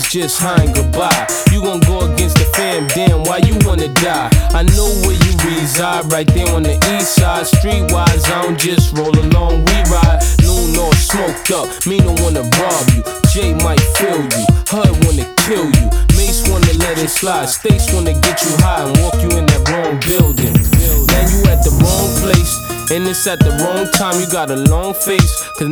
just hi and goodbye. You gon' go against the fam, damn, why you wanna die? I know where you reside, right there on the east side. Streetwise, I don't just roll along, we ride. Noon all smoked up, me don't wanna rob you. Jay might feel you, Hud wanna kill you. Mace wanna let it slide, States wanna get you high and walk you in that wrong building. Now you at the wrong place, and it's at the wrong time. You got a long face, 'cause